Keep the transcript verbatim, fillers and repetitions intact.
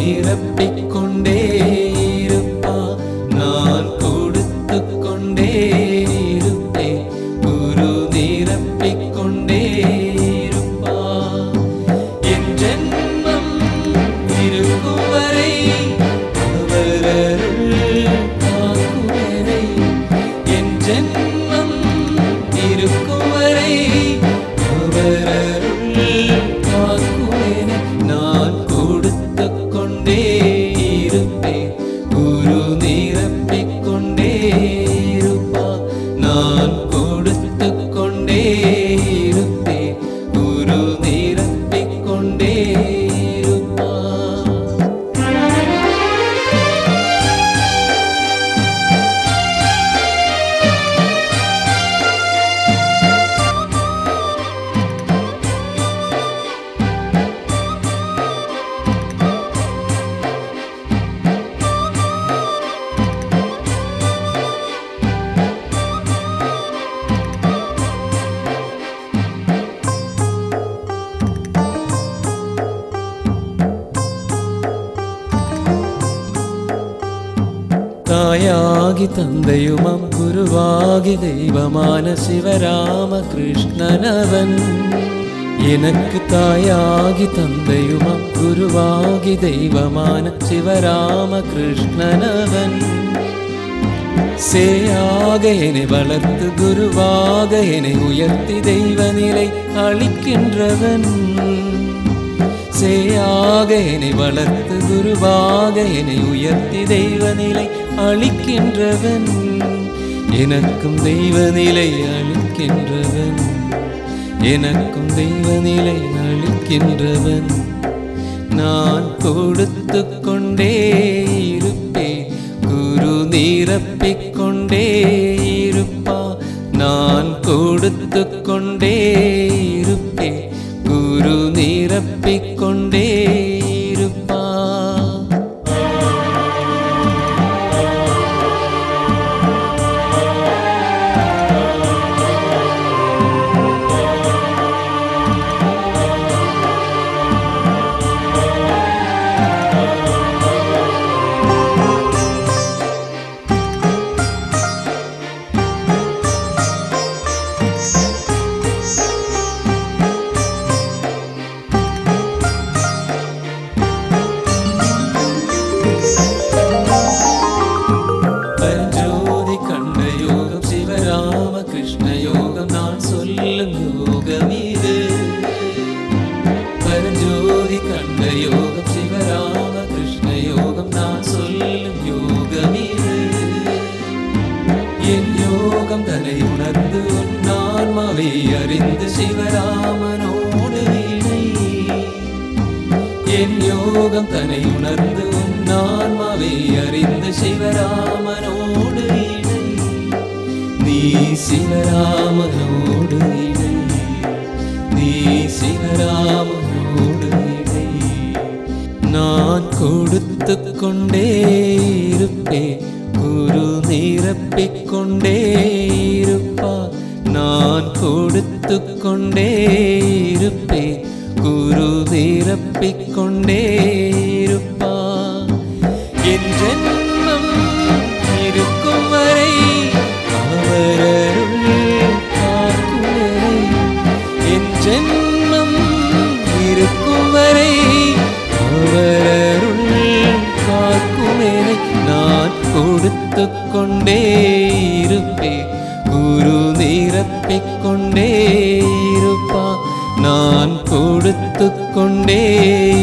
நிரப்பிக் கொண்டே இருப்பா. நான் கொடுத்து கொண்டே இருப்பேன். குரு நிரப்பிக் கொண்டே இருப்பா. என் ஜென்மம் இருக்கும் வரை அவர் அருள் காக்குவரை. என் ஜென்மம் இருக்கும் வரை அவர் அருள் காக்குவரை. நான் கொடுத்து கொண்டே இருப்பேன். குரு நிரப்பிக் கொண்டே இருப்பா. நான் கொடுத்து கொண்டே இருப்பேன். குரு நிரப்பிக் கொண்டே இருப்பா. தாயாகி தந்தையுமாம் குருவாகி தெய்வமான சிவராம கிருஷ்ணனவன். எனக்கு தாயாகி தந்தையுமாம் குருவாகி தெய்வமான சிவராம கிருஷ்ணனவன். சேயாக என்னை வளர்த்து குருவாக என்னை உயர்த்தி தெய்வ நிலை அளிக்கின்றவன். சேயாக என்னை வளர்த்து குருவாக என்னை உயர்த்தி தெய்வ நிலை அளிக்கின்றவன். எனக்கும் தெய்வ நிலை அளிக்கின்றவன். எனக்கும் தெய்வ நிலை அளிக்கின்றவன். நான் கொடுத்து கொண்டே இருப்பேன். குரு நிரப்பிக் கொண்டே இருப்பா. நான் கொடுத்து கொண்டே இருப்பேன். குரு நிரப்பிக் கொண்டே இருப்பா. பரஞ்சோதி கண்ட யோகம் சிவராம கிருஷ்ண யோகம் நான் சொல்லும் யோகம் இது. பரஞ்சோதி கண்ட யோகம் சிவராம கிருஷ்ண யோகம் நான் சொல்லும் யோகம் இது. என் யோகம் தன்னை உணர்ந்து உன் ஆன்மாவை அறிந்து சிவராமனோடு இணை. என் யோகம் தன்னை உணர்ந்து உன் ஆன்மாவை அறிந்து சிவராமனோடு இணை. நீ சிவராமனோடு இணை. நீ சிவராமனோடு இணை. நான் கொடுத்து கொண்டே இருப்பேன். குரு நிரப்பிக் கொண்டே இருப்பா. நான் கொடுத்து கொண்டே இருப்பேன். குரு நிரப்பிக் கொண்டே இருப்பா. என் ஜென்மம் இருக்கும் வரை அவர் அருள் காக்குவரை. என் ஜென்மம் இருக்கும் வரை அவர் அருள் காக்குவரை. நான் கொடுத்து கொண்டே இருப்பேன். குரு நிரப்பிக் கொண்டே இருப்பா. நான் கொடுத்து கொண்டே